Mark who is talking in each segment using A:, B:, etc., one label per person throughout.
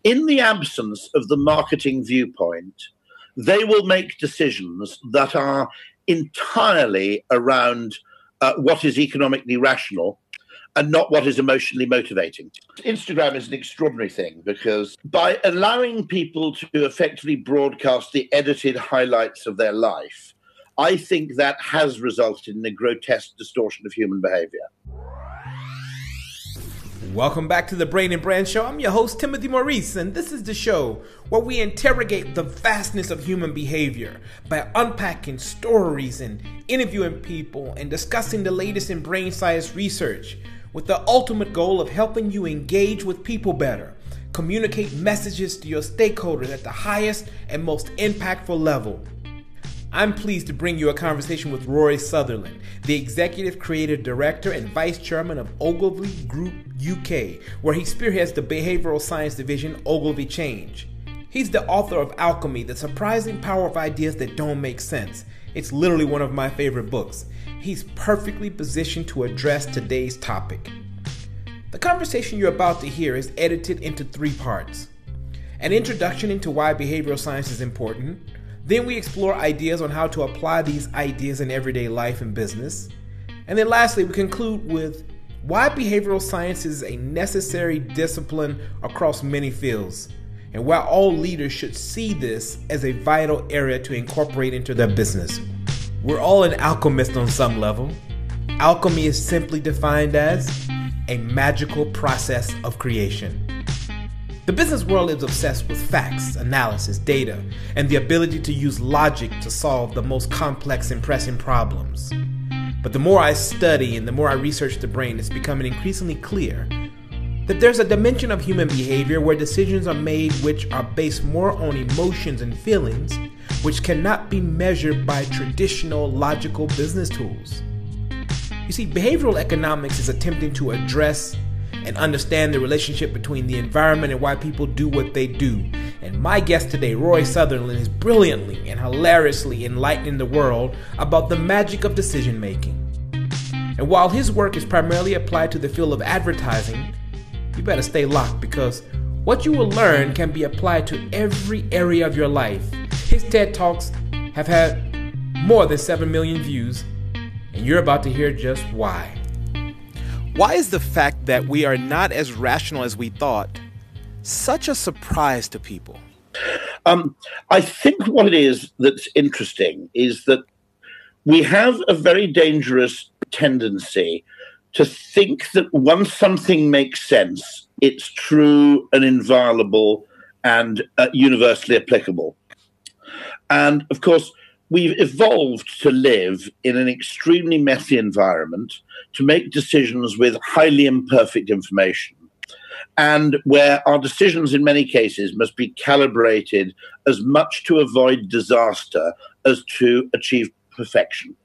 A: in the absence of the marketing viewpoint, they will make decisions that are entirely around what is economically rational and not what is emotionally motivating. Instagram is an extraordinary thing because by allowing people to effectively broadcast the edited highlights of their life, I think that has resulted in a grotesque distortion of human behavior.
B: Welcome back to the Brain and Brand Show. I'm your host, Timothy Maurice, and this is the show where we interrogate the vastness of human behavior by unpacking stories and interviewing people and discussing the latest in brain science research with the ultimate goal of helping you engage with people better, communicate messages to your stakeholders at the highest and most impactful level. I'm pleased to bring you a conversation with Rory Sutherland, the Executive Creative Director and Vice Chairman of Ogilvy Group UK, where he spearheads the behavioral science division Ogilvy Change. He's the author of Alchemy, The Surprising Power of Ideas That Don't Make Sense. It's literally one of my favorite books. He's perfectly positioned to address today's topic. The conversation you're about to hear is edited into 3 parts. An introduction into why behavioral science is important. Then we explore ideas on how to apply these ideas in everyday life and business. And then lastly, we conclude with why behavioral science is a necessary discipline across many fields, and why all leaders should see this as a vital area to incorporate into their business. We're all an alchemist on some level. Alchemy is simply defined as a magical process of creation. The business world is obsessed with facts, analysis, data, and the ability to use logic to solve the most complex and pressing problems. But the more I study and the more I research the brain, it's becoming increasingly clear that there's a dimension of human behavior where decisions are made which are based more on emotions and feelings, which cannot be measured by traditional logical business tools. You see, behavioral economics is attempting to address and understand the relationship between the environment and why people do what they do. And my guest today, Rory Sutherland, is brilliantly and hilariously enlightening the world about the magic of decision making. And while his work is primarily applied to the field of advertising, you better stay locked because what you will learn can be applied to every area of your life. His TED Talks have had more than 7 million views, and you're about to hear just why. Why is the fact that we are not as rational as we thought such a surprise to people?
A: I think what it is that's interesting is that we have a very dangerous tendency to think that once something makes sense, it's true and inviolable and universally applicable. And of course, we've evolved to live in an extremely messy environment, to make decisions with highly imperfect information, and where our decisions in many cases must be calibrated as much to avoid disaster as to achieve perfection.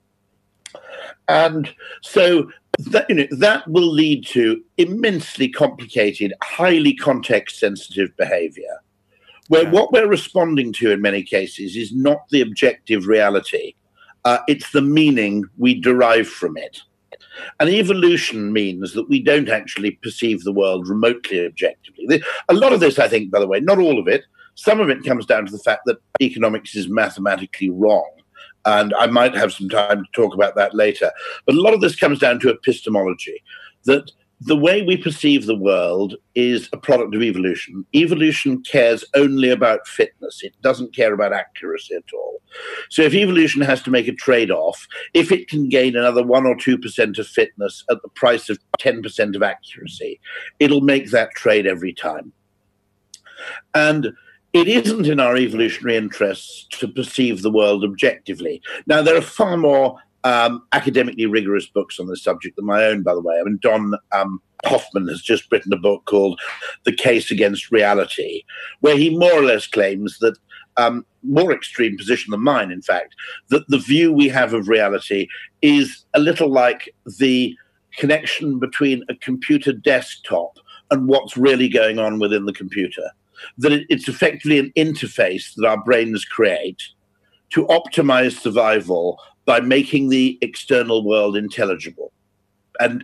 A: And so that will lead to immensely complicated, highly context-sensitive behavior, where what we're responding to in many cases is not the objective reality. It's the meaning we derive from it. And evolution means that we don't actually perceive the world remotely objectively. A lot of this, I think, by the way, not all of it, some of it comes down to the fact that economics is mathematically wrong. And I might have some time to talk about that later. But a lot of this comes down to epistemology, that the way we perceive the world is a product of evolution. Evolution cares only about fitness. It doesn't care about accuracy at all. So if evolution has to make a trade-off, if it can gain another 1 or 2% of fitness at the price of 10% of accuracy, it'll make that trade every time. And it isn't in our evolutionary interests to perceive the world objectively. Now, there are far more academically rigorous books on this subject than my own, by the way. I mean, Don Hoffman has just written a book called The Case Against Reality, where he more or less claims that, more extreme position than mine, in fact, that the view we have of reality is a little like the connection between a computer desktop and what's really going on within the computer. That it's effectively an interface that our brains create to optimize survival by making the external world intelligible. And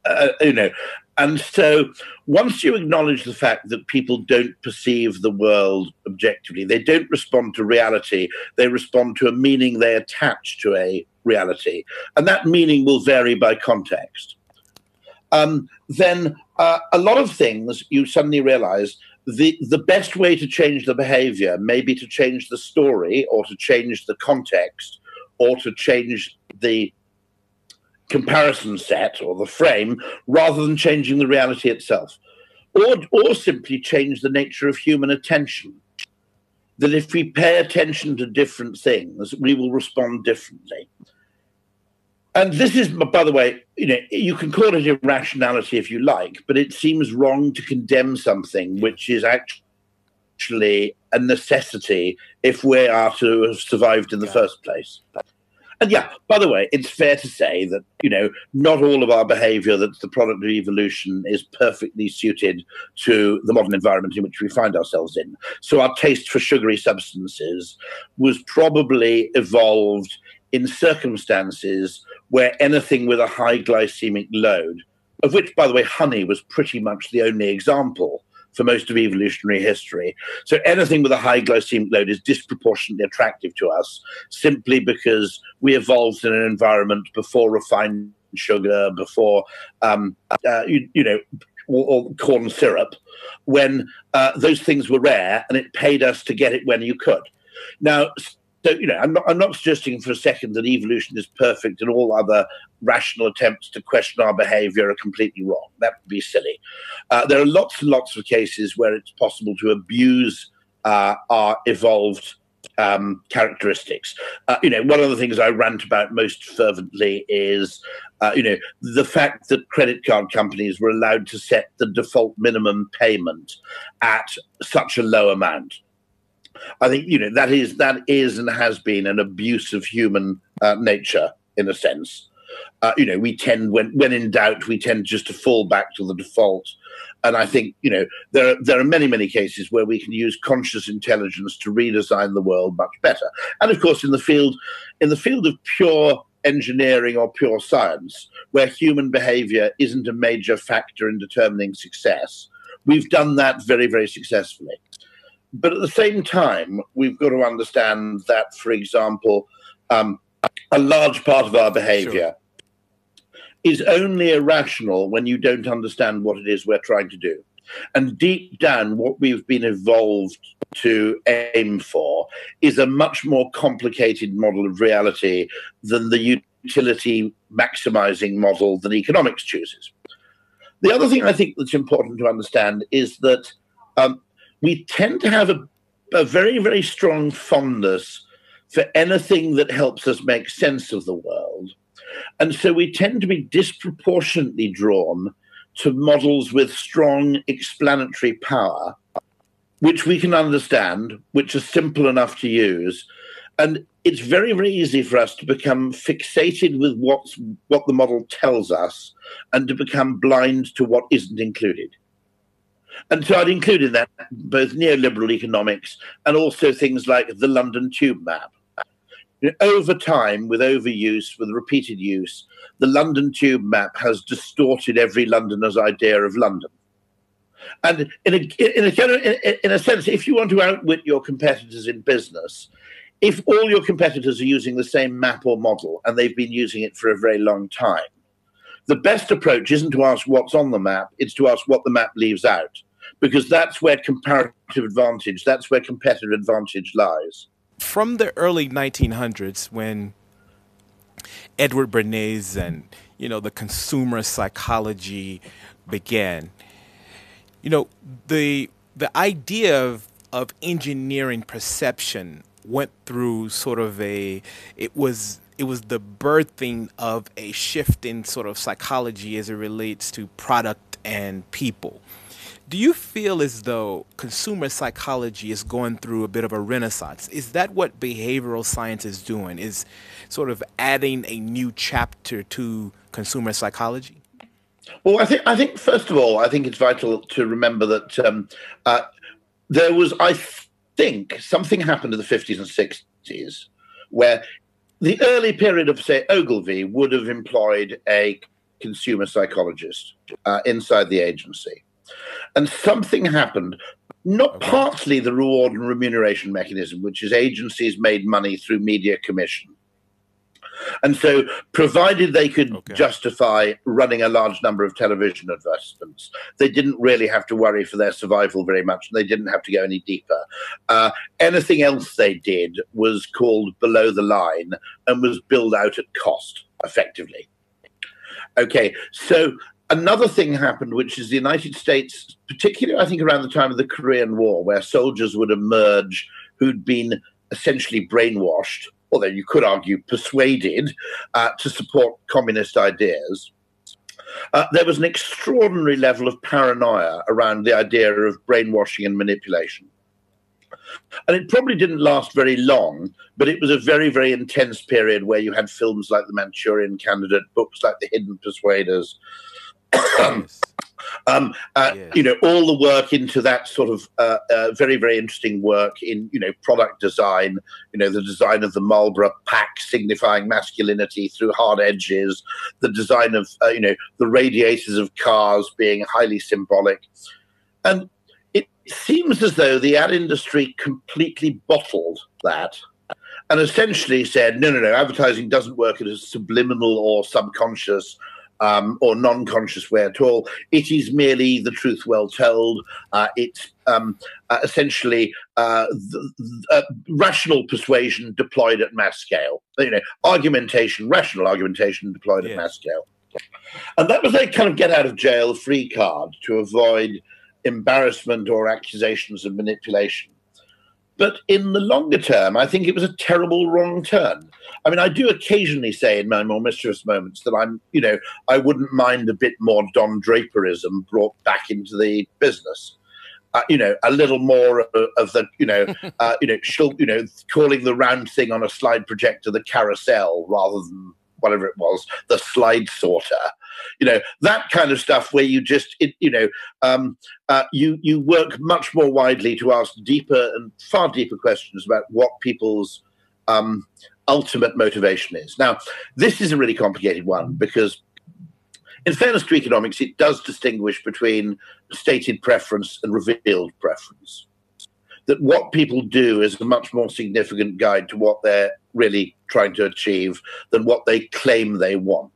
A: you know. And so once you acknowledge the fact that people don't perceive the world objectively, they don't respond to reality, they respond to a meaning they attach to a reality. And that meaning will vary by context. Then a lot of things you suddenly realize the best way to change the behavior may be to change the story or to change the context or to change the comparison set or the frame rather than changing the reality itself, or simply change the nature of human attention. That if we pay attention to different things, we will respond differently. And this is, by the way, you can call it irrationality if you like, but it seems wrong to condemn something which is actually a necessity if we are to have survived in the first place. And yeah, by the way, it's fair to say that, not all of our behavior that's the product of evolution is perfectly suited to the modern environment in which we find ourselves in. So our taste for sugary substances was probably evolved in circumstances where anything with a high glycemic load, of which, by the way, honey was pretty much the only example for most of evolutionary history. So anything with a high glycemic load is disproportionately attractive to us simply because we evolved in an environment before refined sugar, before, or corn syrup, when those things were rare and it paid us to get it when you could. Now, so, I'm not suggesting for a second that evolution is perfect and all other rational attempts to question our behavior are completely wrong. That would be silly. There are lots and lots of cases where it's possible to abuse our evolved characteristics. One of the things I rant about most fervently is, the fact that credit card companies were allowed to set the default minimum payment at such a low amount. I think that is and has been an abuse of human nature in a sense. We tend, when in doubt, we tend just to fall back to the default. And I think there are many cases where we can use conscious intelligence to redesign the world much better. And of course, in the field of pure engineering or pure science, where human behavior isn't a major factor in determining success, we've done that very, very successfully. But at the same time, we've got to understand that, for example, a large part of our behavior is only irrational when you don't understand what it is we're trying to do. And deep down, what we've been evolved to aim for is a much more complicated model of reality than the utility maximizing model that economics chooses. The other thing I think that's important to understand is that we tend to have a very, very strong fondness for anything that helps us make sense of the world. And so we tend to be disproportionately drawn to models with strong explanatory power, which we can understand, which are simple enough to use. And it's very, very easy for us to become fixated with what the model tells us and to become blind to what isn't included. And so I'd include in that both neoliberal economics and also things like the London Tube map. Over time, with overuse, with repeated use, the London Tube map has distorted every Londoner's idea of London. And in a sense, if you want to outwit your competitors in business, if all your competitors are using the same map or model and they've been using it for a very long time, the best approach isn't to ask what's on the map, it's to ask what the map leaves out, because that's where comparative advantage, that's where competitive advantage lies.
B: From the early 1900s, when Edward Bernays and, the consumer psychology began, the idea of engineering perception went through sort of it was the birthing of a shift in sort of psychology as it relates to product and people. Do you feel as though consumer psychology is going through a bit of a renaissance? Is that what behavioral science is doing, is sort of adding a new chapter to consumer psychology?
A: Well, I think first of all, I think it's vital to remember that there was, I think, something happened in the 50s and 60s where the early period of, say, Ogilvy would have employed a consumer psychologist inside the agency. And something happened, not partly the reward and remuneration mechanism, which is agencies made money through media commission. And so, provided they could justify running a large number of television advertisements, they didn't really have to worry for their survival very much, and they didn't have to go any deeper. Anything else they did was called below the line and was billed out at cost, effectively. Okay, so another thing happened, which is the United States, particularly I think around the time of the Korean War, where soldiers would emerge who'd been essentially brainwashed, although you could argue persuaded, to support communist ideas. There was an extraordinary level of paranoia around the idea of brainwashing and manipulation. And it probably didn't last very long, but it was a very, very intense period where you had films like The Manchurian Candidate, books like The Hidden Persuaders, you know, all the work into that sort of very, very interesting work in, you know, product design, you know, the design of the Marlboro pack signifying masculinity through hard edges, the design of, you know, the radiators of cars being highly symbolic. And it seems as though the ad industry completely bottled that and essentially said, no, advertising doesn't work in a subliminal or subconscious or non-conscious way at all. It is merely the truth well told. It's essentially rational persuasion deployed at mass scale. You know, argumentation, rational argumentation deployed at mass scale. And that was a kind of get out of jail free card to avoid embarrassment or accusations of manipulation. But in the longer term, I think it was a terrible wrong turn. I mean, I do occasionally say in my more mischievous moments that I'm, you know, I wouldn't mind a bit more Don Draperism brought back into the business. You know, a little more of the, calling the round thing on a slide projector the carousel rather than whatever it was, the slide sorter. You know, that kind of stuff where you just, you work much more widely to ask deeper and far deeper questions about what people's ultimate motivation is. Now, this is a really complicated one because, in fairness to economics, it does distinguish between stated preference and revealed preference. That what people do is a much more significant guide to what they're really trying to achieve than what they claim they want.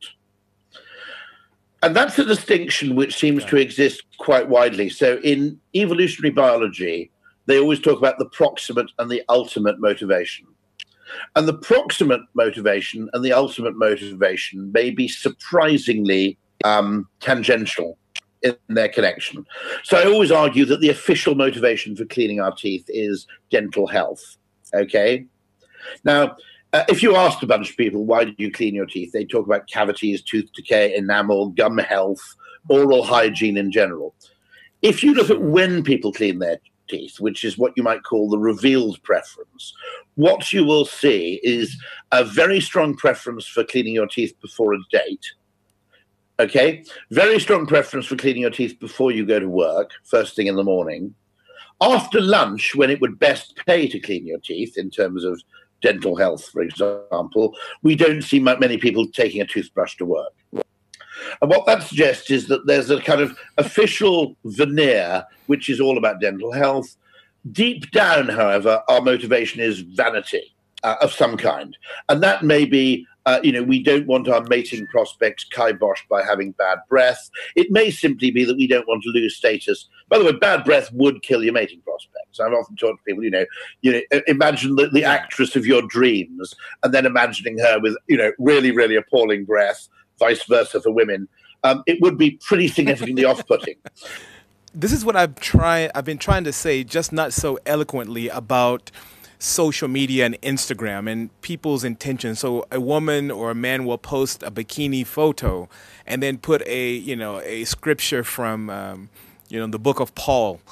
A: And that's a distinction which seems to exist quite widely. So in evolutionary biology, they always talk about the proximate and the ultimate motivation. And the proximate motivation and the ultimate motivation may be surprisingly tangential in their connection. So I always argue that the official motivation for cleaning our teeth is dental health. Okay? Now, if you asked a bunch of people, why do you clean your teeth? They talk about cavities, tooth decay, enamel, gum health, oral hygiene in general. If you look at when people clean their teeth, which is what you might call the revealed preference, what you will see is a very strong preference for cleaning your teeth before a date. Okay? Very strong preference for cleaning your teeth before you go to work, first thing in the morning. After lunch, when it would best pay to clean your teeth in terms of dental health, for example, we don't see many people taking a toothbrush to work. And what that suggests is that there's a kind of official veneer which is all about dental health. Deep down, however, our motivation is vanity of some kind. And that may be, we don't want our mating prospects kiboshed by having bad breath. It may simply be that we don't want to lose status. By the way, bad breath would kill your mating prospects. I've often talked to people, imagine the actress of your dreams and then imagining her with, really, really appalling breath, vice versa for women. It would be pretty significantly off-putting.
C: This is what I've been trying to say, just not so eloquently, about social media and Instagram and people's intentions. So a woman or a man will post a bikini photo and then put a scripture from the book of Paul.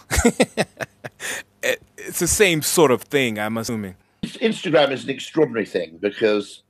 C: It's the same sort of thing, I'm assuming.
A: Instagram is an extraordinary thing because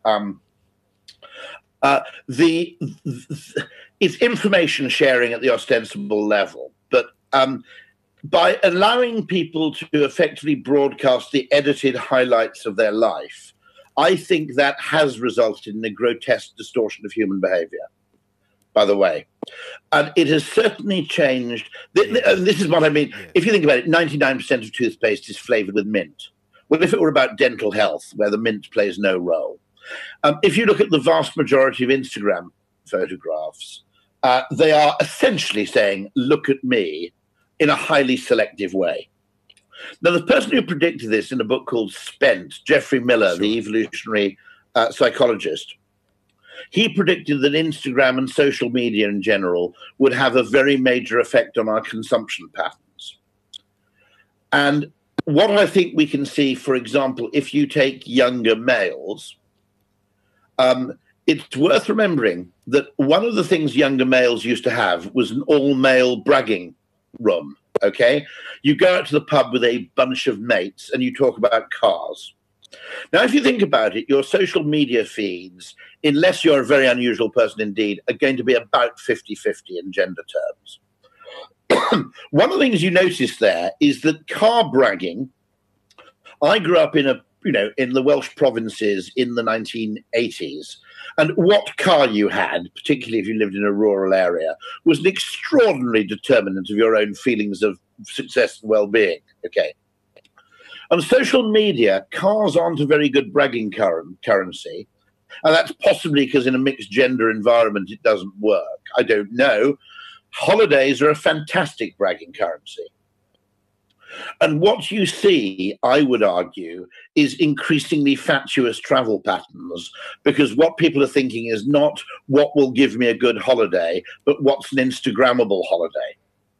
A: it's information sharing at the ostensible level, but by allowing people to effectively broadcast the edited highlights of their life, I think that has resulted in a grotesque distortion of human behavior. by the way. And it has certainly changed. And this is what I mean. If you think about it, 99% of toothpaste is flavored with mint. Well, if it were about dental health, where the mint plays no role. If you look at the vast majority of Instagram photographs, they are essentially saying, look at me, in a highly selective way. Now, the person who predicted this in a book called Spent, Geoffrey Miller, the evolutionary psychologist, he predicted that Instagram and social media in general would have a very major effect on our consumption patterns. And what I think we can see, for example, if you take younger males, it's worth remembering that one of the things younger males used to have was an all-male bragging room, okay? You go out to the pub with a bunch of mates and you talk about cars. Now, if you think about it, your social media feeds, unless you're a very unusual person indeed, are going to be about 50-50 in gender terms. One of the things you notice there is that car bragging, I grew up in the Welsh provinces in the 1980s, and what car you had, particularly if you lived in a rural area, was an extraordinary determinant of your own feelings of success and well-being, okay? On social media, cars aren't a very good bragging currency, and that's possibly because in a mixed gender environment it doesn't work. I don't know. Holidays are a fantastic bragging currency. And what you see, I would argue, is increasingly fatuous travel patterns, because what people are thinking is not what will give me a good holiday, but what's an Instagrammable holiday.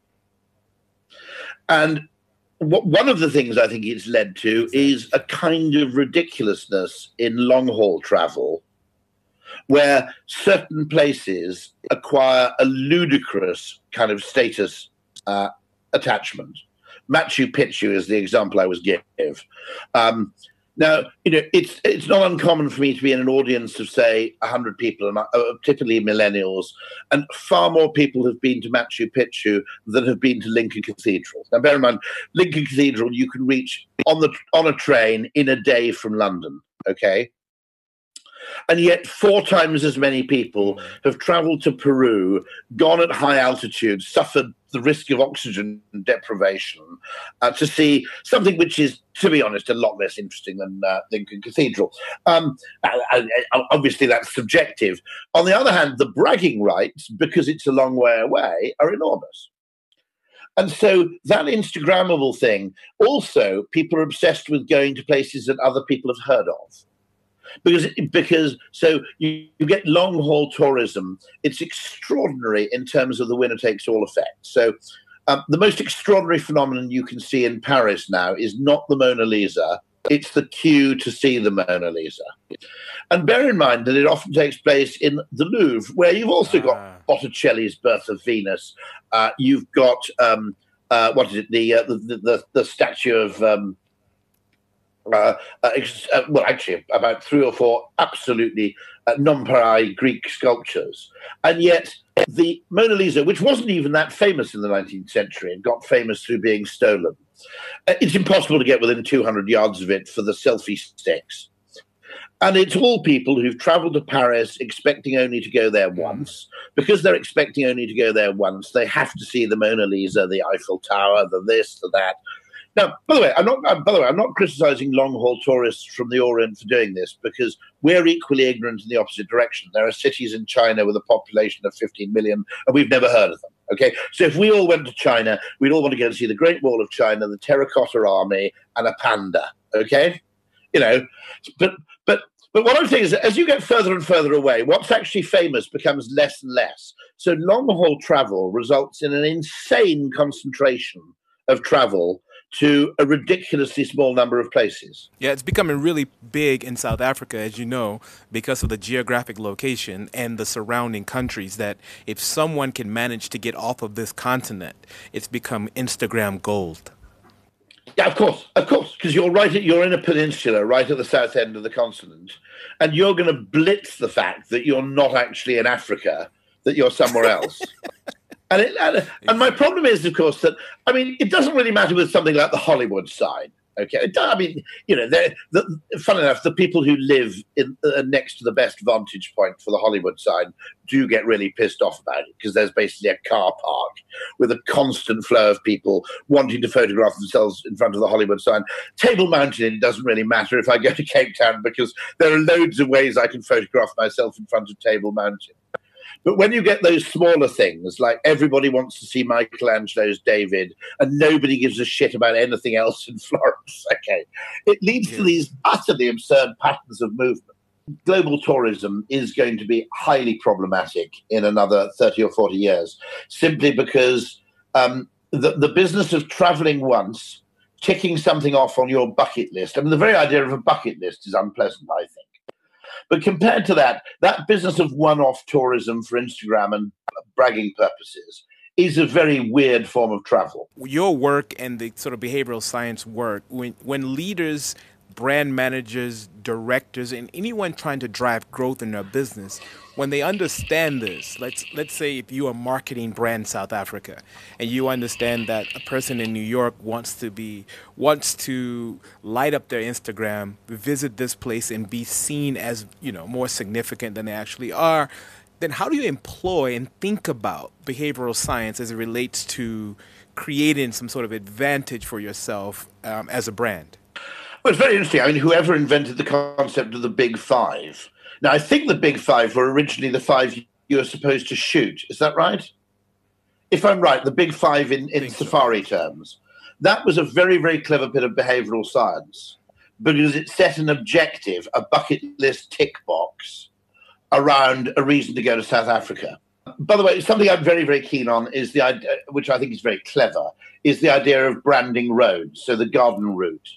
A: And one of the things I think it's led to is a kind of ridiculousness in long-haul travel, where certain places acquire a ludicrous kind of status attachment. Machu Picchu is the example I was give. Now, it's not uncommon for me to be in an audience of, say, 100 people, and typically millennials, and far more people have been to Machu Picchu than have been to Lincoln Cathedral. Now, bear in mind, Lincoln Cathedral you can reach on a train in a day from London, okay? And yet 4 times as many people have traveled to Peru, gone at high altitude, suffered the risk of oxygen deprivation to see something which is, to be honest, a lot less interesting than Lincoln Cathedral. Obviously, that's subjective. On the other hand, the bragging rights, because it's a long way away, are enormous. And so that Instagrammable thing, also, people are obsessed with going to places that other people have heard of. Because so you get long haul tourism. It's extraordinary in terms of the winner takes all effect. So the most extraordinary phenomenon you can see in Paris now is not the Mona Lisa. It's the queue to see the Mona Lisa. And bear in mind that it often takes place in the Louvre, where you've also got Botticelli's Birth of Venus. You've got what is it? The statue of well, actually, about 3 or 4 absolutely non-pareil Greek sculptures. And yet the Mona Lisa, which wasn't even that famous in the 19th century and got famous through being stolen, it's impossible to get within 200 yards of it for the selfie sticks. And it's all people who've traveled to Paris expecting only to go there once. Because they're expecting only to go there once, they have to see the Mona Lisa, the Eiffel Tower, the this, the that. Now, by the way, I'm not criticizing long-haul tourists from the Orient for doing this, because we're equally ignorant in the opposite direction. There are cities in China with a population of 15 million, and we've never heard of them. Okay, so if we all went to China, we'd all want to go and see the Great Wall of China, the Terracotta Army, and a panda. Okay, but what I'm saying is that as you get further and further away, what's actually famous becomes less and less. So long-haul travel results in an insane concentration of travel to a ridiculously small number of places.
C: Yeah, it's becoming really big in South Africa, as you know, because of the geographic location and the surrounding countries, that if someone can manage to get off of this continent, it's become Instagram gold.
A: Yeah, of course, because you're in a peninsula right at the south end of the continent, and you're going to blitz the fact that you're not actually in Africa, that you're somewhere else. And my problem is, of course, that, I mean, it doesn't really matter with something like the Hollywood side, Okay, I mean, fun enough, the people who live next to the best vantage point for the Hollywood sign do get really pissed off about it, because there's basically a car park with a constant flow of people wanting to photograph themselves in front of the Hollywood sign. Table Mountain, it doesn't really matter if I go to Cape Town, because there are loads of ways I can photograph myself in front of Table Mountain. But when you get those smaller things, like everybody wants to see Michelangelo's David and nobody gives a shit about anything else in Florence, okay, it leads to these utterly absurd patterns of movement. Global tourism is going to be highly problematic in another 30 or 40 years, simply because the business of traveling once, ticking something off on your bucket list, I mean, the very idea of a bucket list is unpleasant, I think. But compared to that business of one-off tourism for Instagram and bragging purposes is a very weird form of travel.
C: Your work and the sort of behavioral science work, when leaders, brand managers, directors, and anyone trying to drive growth in their business, when they understand this, let's say if you are marketing brand South Africa and you understand that a person in New York wants to light up their Instagram, visit this place and be seen as, more significant than they actually are, then how do you employ and think about behavioral science as it relates to creating some sort of advantage for yourself as a brand?
A: Well, it's very interesting. I mean, whoever invented the concept of the Big Five. Now, I think the Big Five were originally the five you were supposed to shoot. Is that right? If I'm right, the Big Five in safari terms. That was a very, very clever bit of behavioral science, because it set an objective, a bucket list tick box, around a reason to go to South Africa. By the way, something I'm very, very keen on is the idea, which I think is very clever, is the idea of branding roads. So the garden route.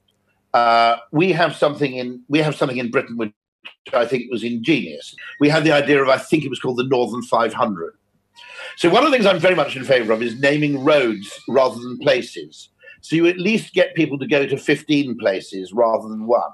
A: We have something in Britain which I think was ingenious. We had the idea of, I think it was called the Northern 500. So one of the things I'm very much in favour of is naming roads rather than places. So you at least get people to go to 15 places rather than one.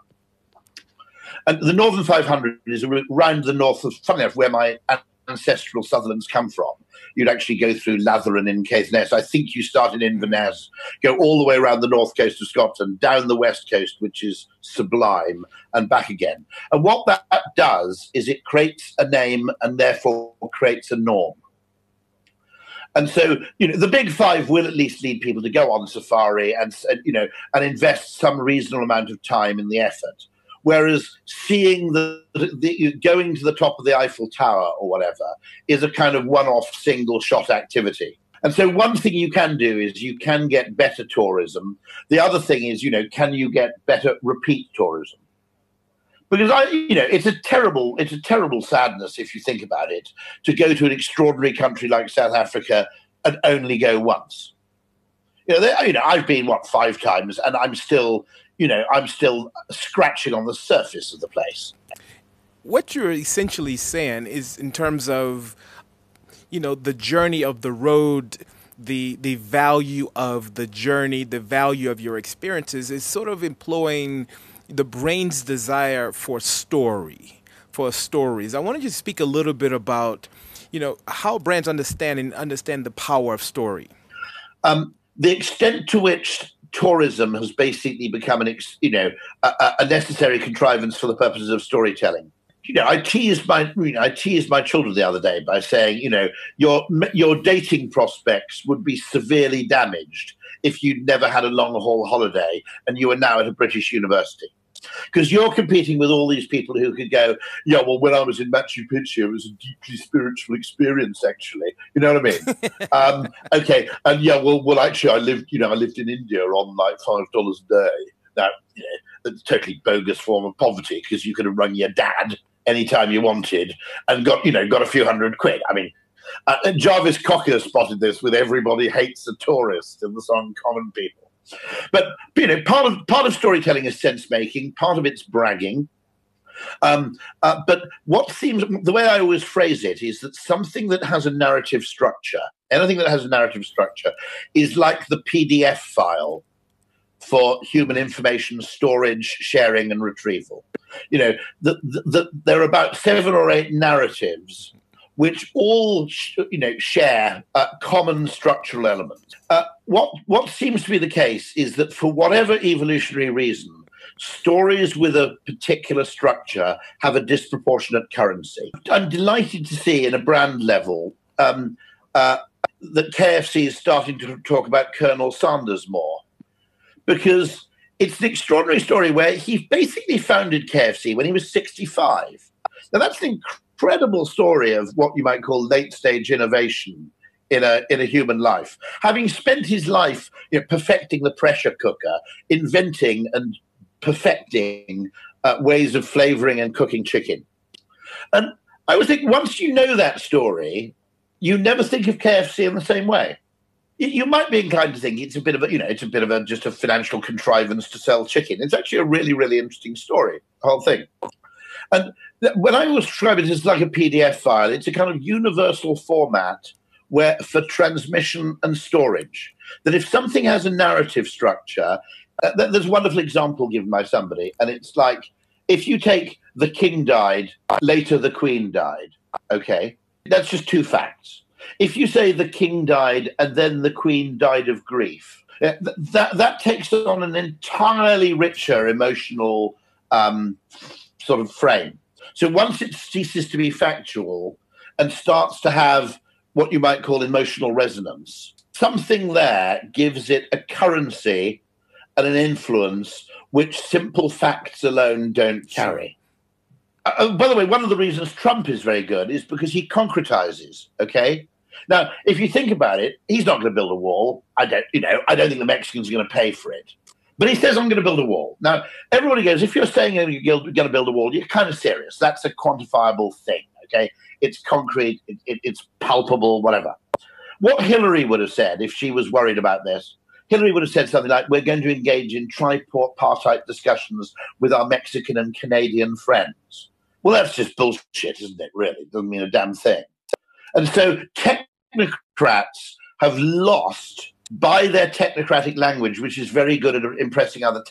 A: And the Northern 500 is a route round the north of, funny enough, where my ancestral Sutherlands come from. You'd actually go through Latheran in Caithness. I think you start in Inverness, go all the way around the north coast of Scotland, down the west coast, which is sublime, and back again. And what that does is it creates a name and therefore creates a norm. And so, the Big Five will at least lead people to go on safari and invest some reasonable amount of time in the effort. Whereas seeing going to the top of the Eiffel Tower or whatever is a kind of one-off single-shot activity. And so one thing you can do is you can get better tourism. The other thing is, can you get better repeat tourism? Because it's a terrible sadness, if you think about it, to go to an extraordinary country like South Africa and only go once. I've been 5 times, and I'm still scratching on the surface of the place.
C: What you're essentially saying is, in terms of, the journey of the road, the value of the journey, the value of your experiences, is sort of employing the brain's desire for stories. I wanted you to speak a little bit about, how brands understand the power of story.
A: The extent to which tourism has basically become a necessary contrivance for the purposes of storytelling. I teased my children the other day by saying, your dating prospects would be severely damaged if you'd never had a long haul holiday and you were now at a British university. Because you're competing with all these people who could go, when I was in Machu Picchu, it was a deeply spiritual experience, actually. You know what I mean? Okay. And actually, I lived in India on like $5 a day. Now, it's a totally bogus form of poverty, because you could have rung your dad anytime you wanted and got a few £100. I mean, Jarvis Cocker spotted this with "Everybody Hates a Tourist" in the song Common People. But part of storytelling is sense making, part of it's bragging. But the way I always phrase it is that something that has a narrative structure, anything that has a narrative structure, is like the PDF file for human information storage, sharing, and retrieval. There are about 7 or 8 narratives which all share common structural elements. What seems to be the case is that for whatever evolutionary reason, stories with a particular structure have a disproportionate currency. I'm delighted to see in a brand level that KFC is starting to talk about Colonel Sanders more, because it's an extraordinary story where he basically founded KFC when he was 65. Now, that's an incredible story of what you might call late-stage innovation in a human life. Having spent his life perfecting the pressure cooker, inventing and perfecting ways of flavoring and cooking chicken. And I would think once you know that story, you never think of KFC in the same way. You might be inclined to think it's a bit of just a financial contrivance to sell chicken. It's actually a really, really interesting story, the whole thing. And when I was describing it as like a PDF file, it's a kind of universal format for transmission and storage. That if something has a narrative structure, there's a wonderful example given by somebody, and it's like, if you take the king died, later the queen died, okay? That's just two facts. If you say the king died and then the queen died of grief, that takes on an entirely richer emotional sort of frame. So once it ceases to be factual and starts to have what you might call emotional resonance, something there gives it a currency and an influence which simple facts alone don't carry. By the way, one of the reasons Trump is very good is because he concretizes, okay? Now, if you think about it, he's not going to build a wall. I don't think the Mexicans are going to pay for it. But he says, I'm going to build a wall. Now, everybody goes, if you're saying you're going to build a wall, you're kind of serious. That's a quantifiable thing, okay? It's concrete, it's palpable, whatever. What Hillary would have said if she was worried about this, Hillary would have said something like, we're going to engage in tripartite discussions with our Mexican and Canadian friends. Well, that's just bullshit, isn't it, really? It doesn't mean a damn thing. And so technocrats have lost, by their technocratic language, which is very good at impressing other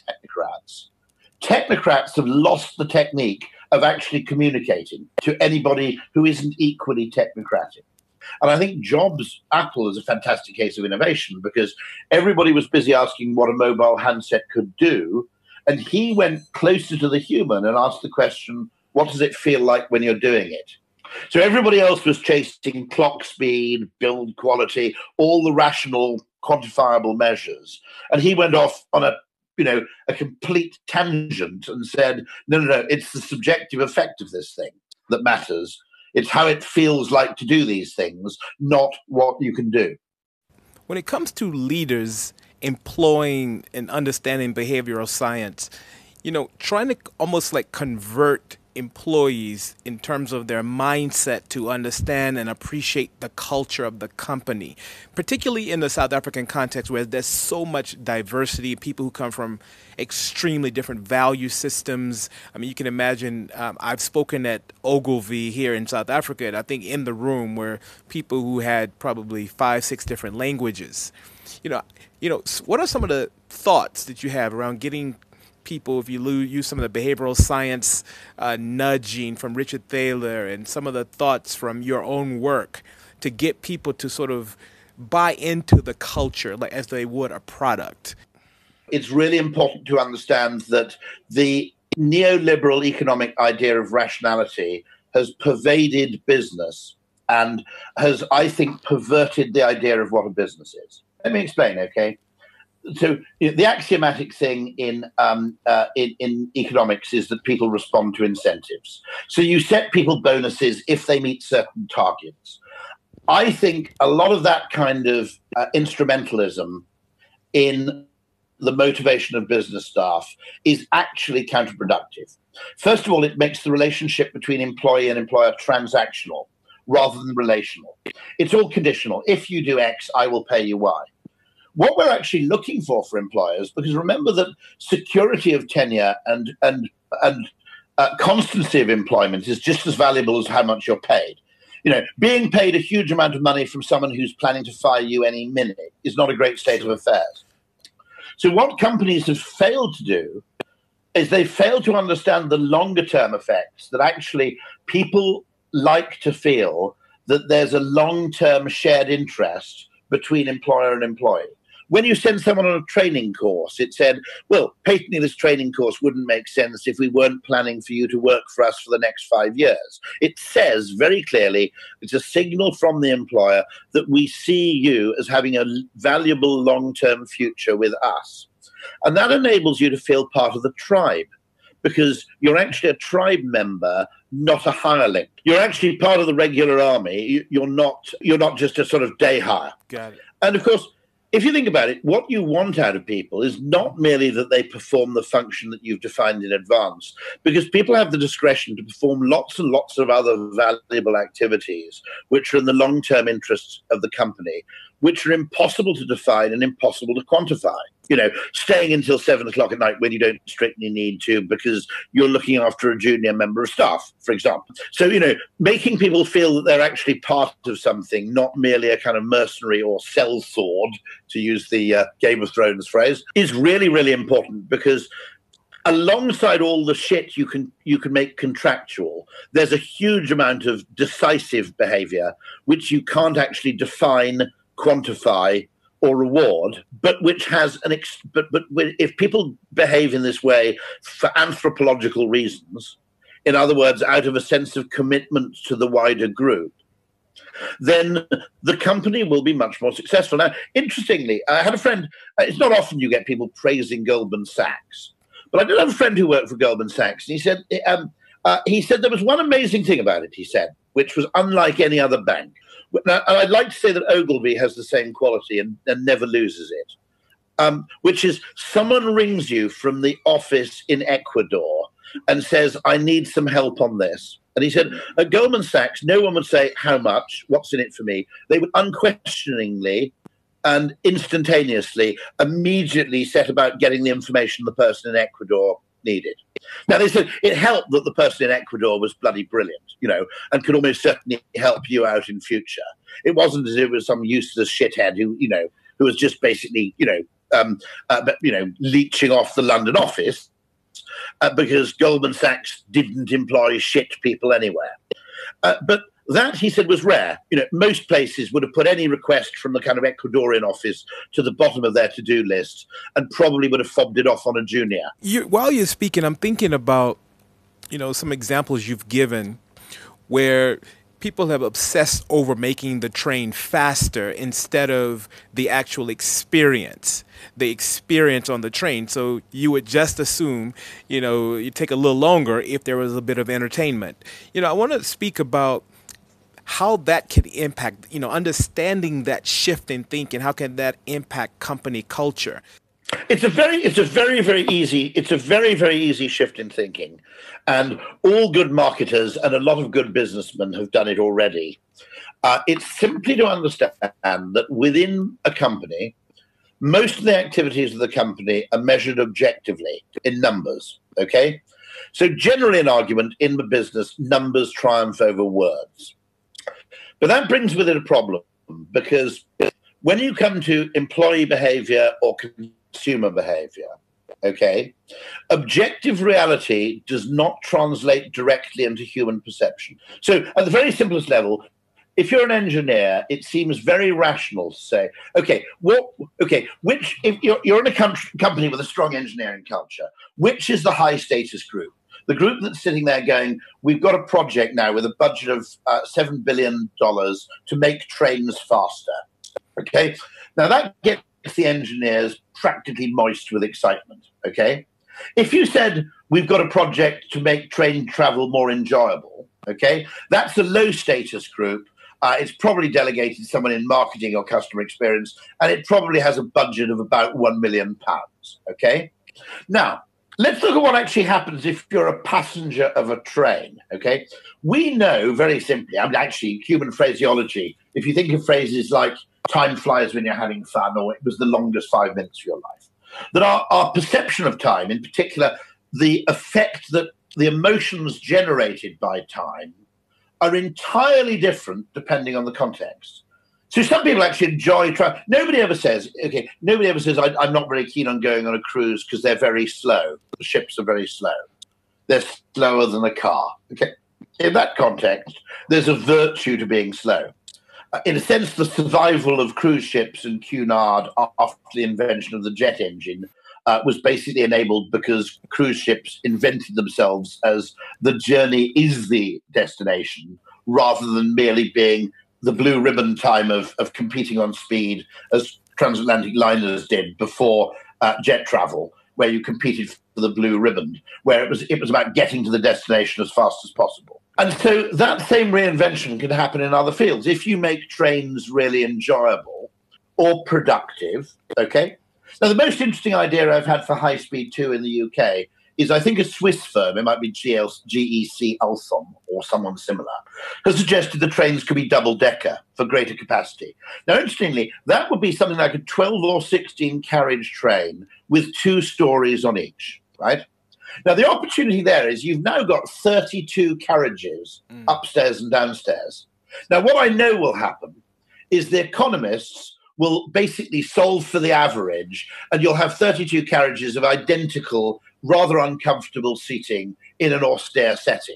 A: technocrats have lost the technique of actually communicating to anybody who isn't equally technocratic. And I think Apple is a fantastic case of innovation, because everybody was busy asking what a mobile handset could do. And he went closer to the human and asked the question, what does it feel like when you're doing it? So everybody else was chasing clock speed, build quality, all the rational, quantifiable measures. And he went off on a complete tangent and said, no, it's the subjective effect of this thing that matters. It's how it feels like to do these things, not what you can do.
C: When it comes to leaders employing and understanding behavioral science, trying to almost like convert employees in terms of their mindset to understand and appreciate the culture of the company, particularly in the South African context where there's so much diversity, people who come from extremely different value systems. I mean, you can imagine, I've spoken at Ogilvy here in South Africa, and I think in the room were people who had probably 5-6 different languages. What are some of the thoughts that you have around getting people, if you use some of the behavioral science nudging from Richard Thaler and some of the thoughts from your own work, to get people to sort of buy into the culture like as they would a product?
A: It's really important to understand that the neoliberal economic idea of rationality has pervaded business and has, I think, perverted the idea of what a business is. Let me explain, okay? So the axiomatic thing in economics is that people respond to incentives. So you set people bonuses if they meet certain targets. I think a lot of that kind of instrumentalism in the motivation of business staff is actually counterproductive. First of all, it makes the relationship between employee and employer transactional rather than relational. It's all conditional. If you do X, I will pay you Y. What we're actually looking for employers, because remember that security of tenure and constancy of employment is just as valuable as how much you're paid. Being paid a huge amount of money from someone who's planning to fire you any minute is not a great state of affairs. So what companies have failed to do is they fail to understand the longer term effects, that actually people like to feel that there's a long-term shared interest between employer and employee. When you send someone on a training course, it said, well, patenting this training course wouldn't make sense if we weren't planning for you to work for us for the next 5 years. It says very clearly, it's a signal from the employer that we see you as having a valuable long-term future with us. And that enables you to feel part of the tribe, because you're actually a tribe member, not a hireling. You're actually part of the regular army. You're not just a sort of day hire.
C: Got it.
A: And of course, if you think about it, what you want out of people is not merely that they perform the function that you've defined in advance, because people have the discretion to perform lots and lots of other valuable activities which are in the long-term interests of the company, which are impossible to define and impossible to quantify. You know, staying until 7 o'clock at night when you don't strictly need to because you're looking after a junior member of staff, for example. So, you know, making people feel that they're actually part of something, not merely a kind of mercenary or sellsword, to use the Game of Thrones phrase, is really, really important, because alongside all the shit you can make contractual, there's a huge amount of decisive behavior which you can't actually define, quantify, or reward, but which has but if people behave in this way for anthropological reasons, in other words, out of a sense of commitment to the wider group, then the company will be much more successful. Now, interestingly, I had a friend, it's not often you get people praising Goldman Sachs, but I did have a friend who worked for Goldman Sachs, and he said there was one amazing thing about it, he said, which was unlike any other bank. Now, and I'd like to say that Ogilvy has the same quality and never loses it, which is someone rings you from the office in Ecuador and says, I need some help on this. And he said, at Goldman Sachs, no one would say, how much? What's in it for me? They would unquestioningly and instantaneously, immediately set about getting the information the person in Ecuador needed. Now, they said it helped that the person in Ecuador was bloody brilliant, you know, and could almost certainly help you out in future. It wasn't as if it was some useless shithead who was just basically, leeching off the London office because Goldman Sachs didn't employ shit people anywhere. But that, he said, was rare. You know, most places would have put any request from the kind of Ecuadorian office to the bottom of their to-do list and probably would have fobbed it off on a junior.
C: While you're speaking, I'm thinking about, some examples you've given where people have obsessed over making the train faster instead of the actual experience on the train. So you would just assume, you take a little longer if there was a bit of entertainment. I want to speak about how that could impact, understanding that shift in thinking. How can that impact company culture?
A: It's a very, very easy shift in thinking, and all good marketers and a lot of good businessmen have done it already. It's simply to understand that within a company, most of the activities of the company are measured objectively in numbers. Okay, so generally, an argument in the business, numbers triumph over words. But that brings with it a problem, because when you come to employee behavior or consumer behavior, okay, objective reality does not translate directly into human perception. So at the very simplest level, if you're an engineer, it seems very rational to say, if you're in a company with a strong engineering culture, which is the high status group? The group that's sitting there going, we've got a project now with a budget of $7 billion to make trains faster. Okay, now that gets the engineers practically moist with excitement. Okay, if you said we've got a project to make train travel more enjoyable, okay, that's a low status group. It's probably delegated to someone in marketing or customer experience, and it probably has a budget of about £1 million. Okay, now let's look at what actually happens if you're a passenger of a train, okay? We know very simply, actually, human phraseology, if you think of phrases like time flies when you're having fun, or it was the longest 5 minutes of your life, that our perception of time, in particular, the effect that the emotions generated by time, are entirely different depending on the context. So some people actually enjoy travel. Nobody ever says, I'm not very keen on going on a cruise because they're very slow. The ships are very slow. They're slower than a car. Okay. in that context, there's a virtue to being slow. In a sense, the survival of cruise ships and Cunard after the invention of the jet engine was basically enabled because cruise ships invented themselves as the journey is the destination, rather than merely being the blue ribbon time of competing on speed as transatlantic liners did before jet travel, where you competed for the blue ribbon, where it was about getting to the destination as fast as possible. And so that same reinvention can happen in other fields. If you make trains really enjoyable or productive, okay? Now, the most interesting idea I've had for High Speed 2 in the UK is, I think, a Swiss firm, it might be GEC Alstom or someone similar, has suggested the trains could be double-decker for greater capacity. Now, interestingly, that would be something like a 12 or 16 carriage train with 2 stories on each, right? Now, the opportunity there is you've now got 32 carriages upstairs and downstairs. Now, what I know will happen is the economists will basically solve for the average, and you'll have 32 carriages of identical, rather uncomfortable seating in an austere setting.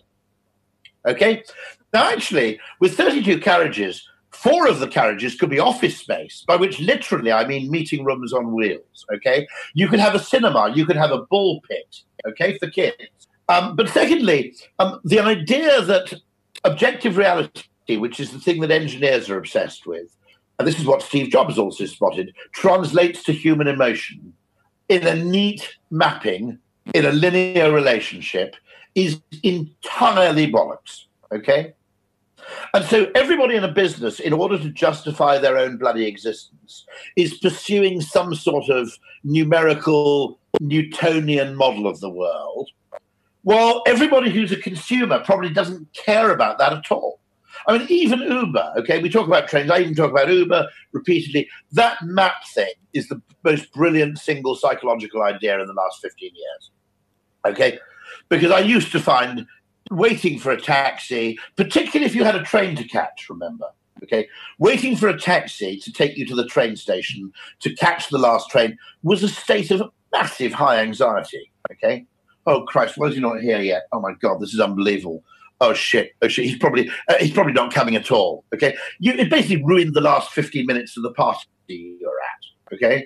A: Okay? Now, actually, with 32 carriages, 4 of the carriages could be office space, by which literally I mean meeting rooms on wheels, okay? You could have a cinema, you could have a ball pit, okay, for kids. But secondly, the idea that objective reality, which is the thing that engineers are obsessed with, and this is what Steve Jobs also spotted, translates to human emotion in a neat mapping, in a linear relationship, is entirely bollocks, okay? And so everybody in a business, in order to justify their own bloody existence, is pursuing some sort of numerical Newtonian model of the world, while everybody who's a consumer probably doesn't care about that at all. I mean, even Uber, okay, we talk about trains, I even talk about Uber repeatedly. That map thing is the most brilliant single psychological idea in the last 15 years, okay? Because I used to find waiting for a taxi, particularly if you had a train to catch, remember, okay? Waiting for a taxi to take you to the train station to catch the last train was a state of massive high anxiety, okay? Oh, Christ, why is he not here yet? Oh, my God, this is unbelievable. Oh shit! He's probably not coming at all. Okay, it basically ruined the last 15 minutes of the party you're at. Okay,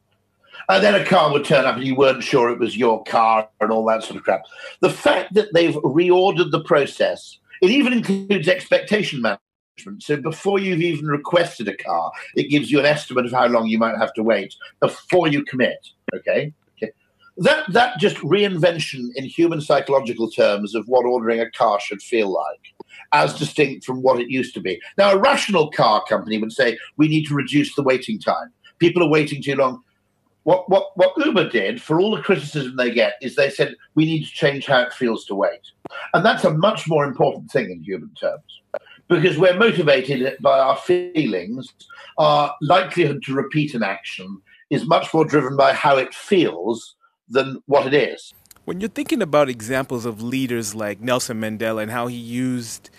A: and then a car would turn up and you weren't sure it was your car and all that sort of crap. The fact that they've reordered the process, it even includes expectation management. So before you've even requested a car, it gives you an estimate of how long you might have to wait before you commit. Okay. That just reinvention in human psychological terms of what ordering a car should feel like, as distinct from what it used to be. Now, a rational car company would say, we need to reduce the waiting time. People are waiting too long. What Uber did, for all the criticism they get, is they said, we need to change how it feels to wait. And that's a much more important thing in human terms, because we're motivated by our feelings. Our likelihood to repeat an action is much more driven by how it feels than what it is.
C: When you're thinking about examples of leaders like Nelson Mandela and how he used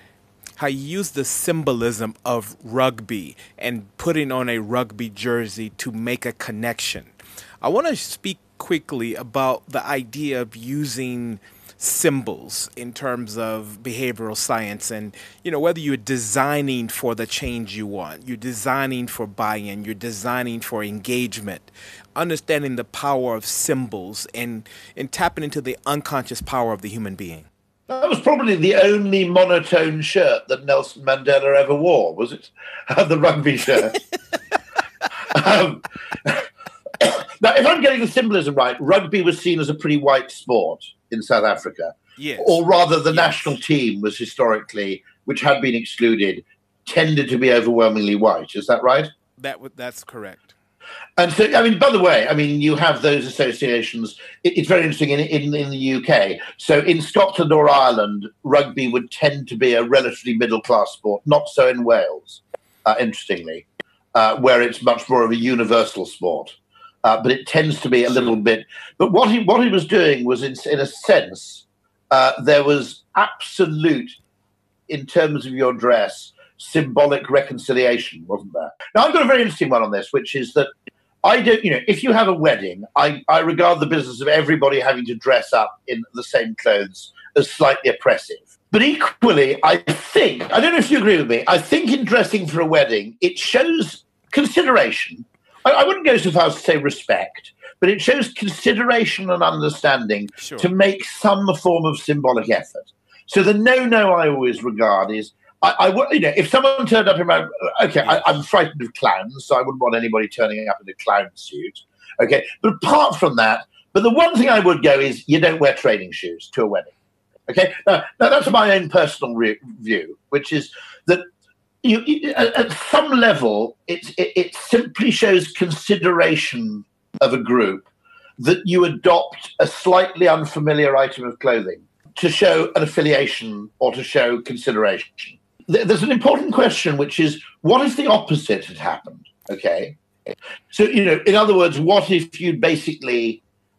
C: the symbolism of rugby and putting on a rugby jersey to make a connection, I want to speak quickly about the idea of using symbols in terms of behavioral science, and whether you're designing for the change you want, you're designing for buy-in, you're designing for engagement, understanding the power of symbols and tapping into the unconscious power of the human being.
A: That was probably the only monotone shirt that Nelson Mandela ever wore, was it? The rugby shirt. Now, if I'm getting the symbolism right, rugby was seen as a pretty white sport in South Africa.
C: Yes.
A: Or rather, the national team was historically, which had been excluded, tended to be overwhelmingly white. Is that right?
C: That's correct.
A: And so, I mean, by the way, you have those associations. It's very interesting in the UK. So in Scotland or Ireland, rugby would tend to be a relatively middle-class sport, not so in Wales, interestingly, where it's much more of a universal sport. But it tends to be a little bit. But what he was doing was, in a sense, there was absolute, in terms of your dress, symbolic reconciliation, wasn't there? Now, I've got a very interesting one on this, which is that I don't, if you have a wedding, I regard the business of everybody having to dress up in the same clothes as slightly oppressive. But equally, I don't know if you agree with me, I think in dressing for a wedding, it shows consideration. I wouldn't go so far as to say respect, but it shows consideration and understanding to make some form of symbolic effort. So the no I always regard is, if someone turned up in my, I'm frightened of clowns, so I wouldn't want anybody turning up in a clown suit. Okay, but apart from that, but the one thing I would go is you don't wear training shoes to a wedding. Okay, now that's my own personal view, which is that at some level it simply shows consideration of a group that you adopt a slightly unfamiliar item of clothing to show an affiliation or to show consideration. There's an important question, which is, what if the opposite had happened? Okay, so in other words, what if you'd basically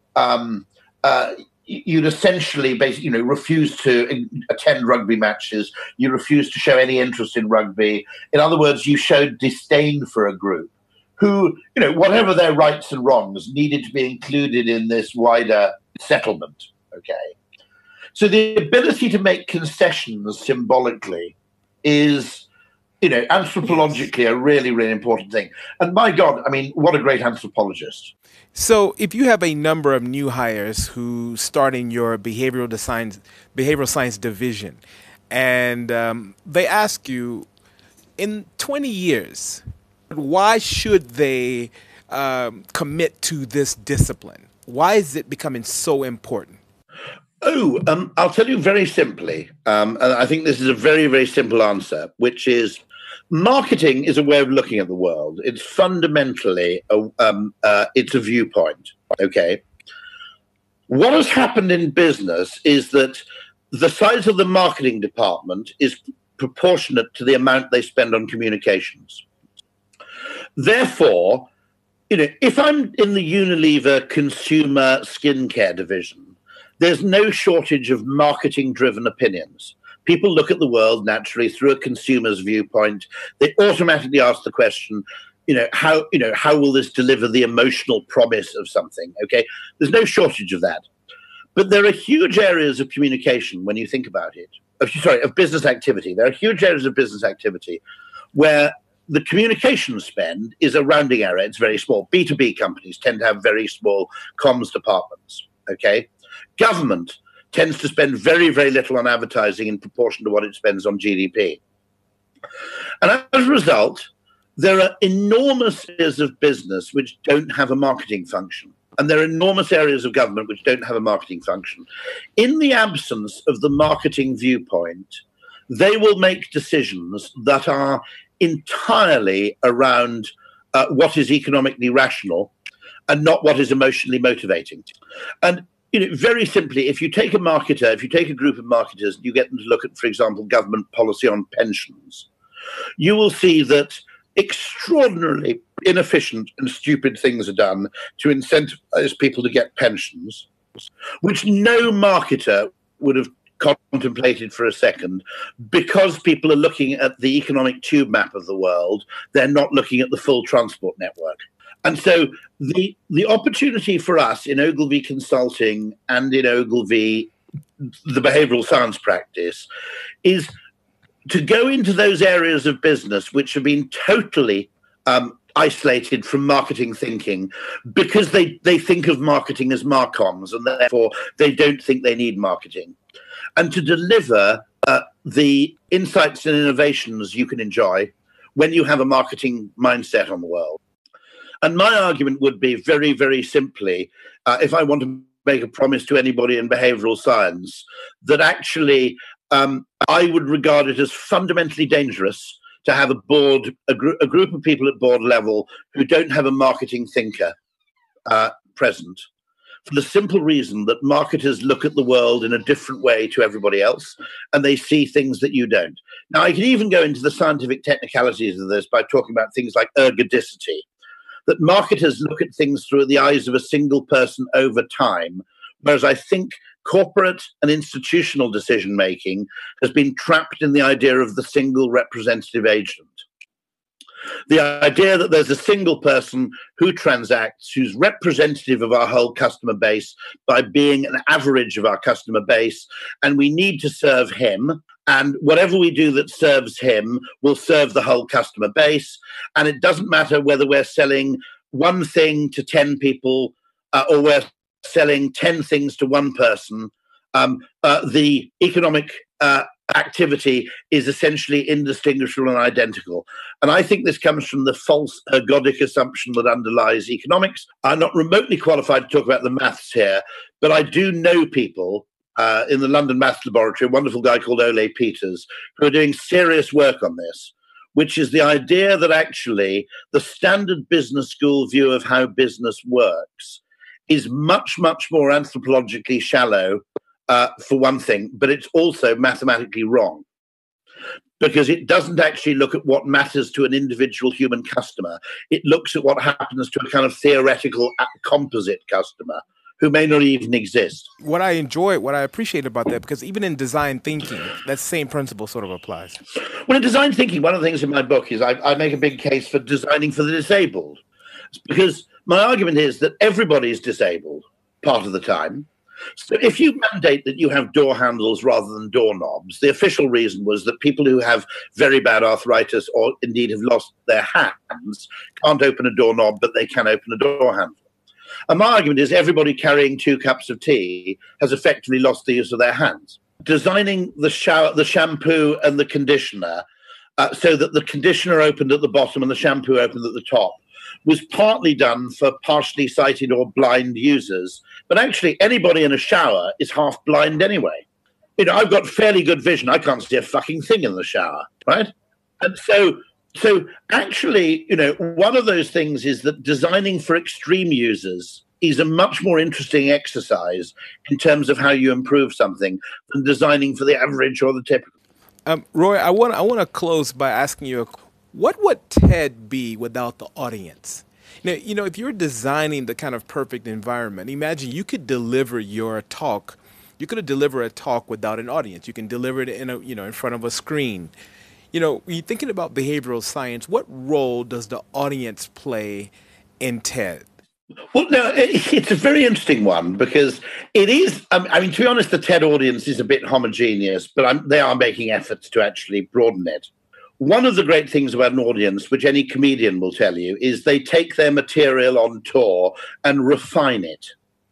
A: you'd essentially refuse to attend rugby matches, you refuse to show any interest in rugby. In other words, you showed disdain for a group who, whatever their rights and wrongs, needed to be included in this wider settlement. Okay, so the ability to make concessions symbolically is, anthropologically a really, really important thing. And my God, I mean, what a great anthropologist.
C: So if you have a number of new hires who start in your behavioral science division, and they ask you, in 20 years, why should they commit to this discipline? Why is it becoming so important?
A: I'll tell you very simply, and I think this is a very, very simple answer, which is marketing is a way of looking at the world. It's fundamentally it's a viewpoint. Okay. What has happened in business is that the size of the marketing department is proportionate to the amount they spend on communications. Therefore, if I'm in the Unilever consumer skincare division, there's no shortage of marketing-driven opinions. People look at the world naturally through a consumer's viewpoint. They automatically ask the question, how will this deliver the emotional promise of something? Okay, there's no shortage of that. But there are huge areas of communication when you think about it. Of business activity. There are huge areas of business activity where the communication spend is a rounding error. It's very small. B2B companies tend to have very small comms departments. Okay, government tends to spend very, very little on advertising in proportion to what it spends on GDP. And as a result, there are enormous areas of business which don't have a marketing function. And there are enormous areas of government which don't have a marketing function. In the absence of the marketing viewpoint, they will make decisions that are entirely around what is economically rational and not what is emotionally motivating. And very simply, if you take a marketer, if you take a group of marketers, you get them to look at, for example, government policy on pensions, you will see that extraordinarily inefficient and stupid things are done to incentivize people to get pensions, which no marketer would have contemplated for a second, because people are looking at the economic tube map of the world. They're not looking at the full transport network. And so the opportunity for us in Ogilvy Consulting and in Ogilvy, the behavioral science practice, is to go into those areas of business which have been totally isolated from marketing thinking, because they think of marketing as marcoms, and therefore they don't think they need marketing. And to deliver the insights and innovations you can enjoy when you have a marketing mindset on the world. And my argument would be very, very simply, if I want to make a promise to anybody in behavioral science, that actually I would regard it as fundamentally dangerous to have a group of people at board level who don't have a marketing thinker present, for the simple reason that marketers look at the world in a different way to everybody else, and they see things that you don't. Now, I can even go into the scientific technicalities of this by talking about things like ergodicity, that marketers look at things through the eyes of a single person over time, whereas I think corporate and institutional decision-making has been trapped in the idea of the single representative agent. The idea that there's a single person who transacts, who's representative of our whole customer base by being an average of our customer base, and we need to serve him. And whatever we do that serves him will serve the whole customer base. And it doesn't matter whether we're selling one thing to 10 people or we're selling 10 things to one person. The economic activity is essentially indistinguishable and identical. And I think this comes from the false ergodic assumption that underlies economics. I'm not remotely qualified to talk about the maths here, but I do know people in the London Maths Laboratory, a wonderful guy called Ole Peters, who are doing serious work on this, which is the idea that actually the standard business school view of how business works is much, much more anthropologically shallow, for one thing, but it's also mathematically wrong, because it doesn't actually look at what matters to an individual human customer. It looks at what happens to a kind of theoretical composite customer who may not even exist.
C: What I appreciate about that, because even in design thinking, that same principle sort of applies.
A: Well, in design thinking, one of the things in my book is I make a big case for designing for the disabled, because my argument is that everybody is disabled part of the time. So if you mandate that you have door handles rather than doorknobs, the official reason was that people who have very bad arthritis or indeed have lost their hands can't open a doorknob, but they can open a door handle. And my argument is everybody carrying 2 cups of tea has effectively lost the use of their hands. Designing the shower, the shampoo and the conditioner so that the conditioner opened at the bottom and the shampoo opened at the top was partly done for partially sighted or blind users. But actually, anybody in a shower is half blind anyway. You know, I've got fairly good vision. I can't see a fucking thing in the shower, right? And so actually, you know, one of those things is that designing for extreme users is a much more interesting exercise in terms of how you improve something than designing for the average or the typical.
C: Roy, I want to close by asking you, what would TED be without the audience? Now, you know, if you're designing the kind of perfect environment, imagine you could deliver your talk. You could deliver a talk without an audience. You can deliver it in front of a screen. You know, when you're thinking about behavioral science, what role does the audience play in TED?
A: Well, no, it's a very interesting one because it is. I mean, to be honest, the TED audience is a bit homogeneous, but they are making efforts to actually broaden it. One of the great things about an audience, which any comedian will tell you, is they take their material on tour and refine it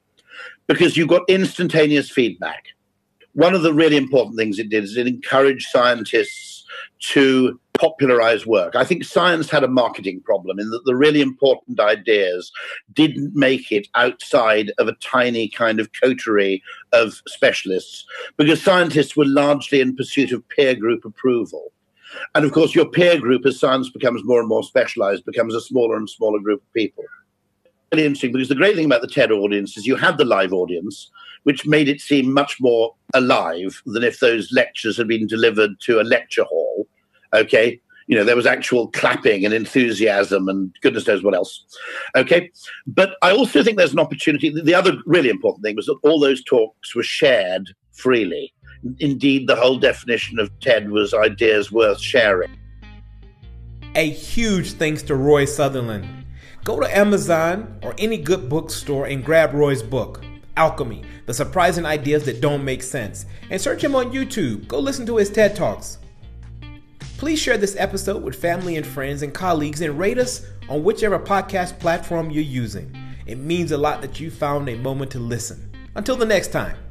A: because you've got instantaneous feedback. One of the really important things it did is it encouraged scientists to popularize work. I think science had a marketing problem in that the really important ideas didn't make it outside of a tiny kind of coterie of specialists because scientists were largely in pursuit of peer group approval. And of course, your peer group, as science becomes more and more specialized, becomes a smaller and smaller group of people. Really interesting, because the great thing about the TED audience is you had the live audience, which made it seem much more alive than if those lectures had been delivered to a lecture hall. Okay, you know, there was actual clapping and enthusiasm and goodness knows what else. Okay, but I also think there's an opportunity. The other really important thing was that all those talks were shared freely. Indeed, the whole definition of TED was ideas worth sharing.
B: A huge thanks to Roy Sutherland. Go to Amazon or any good bookstore and grab Roy's book, Alchemy, The Surprising Ideas That Don't Make Sense, and search him on YouTube. Go listen to his TED Talks. Please share this episode with family and friends and colleagues and rate us on whichever podcast platform you're using. It means a lot that you found a moment to listen. Until the next time.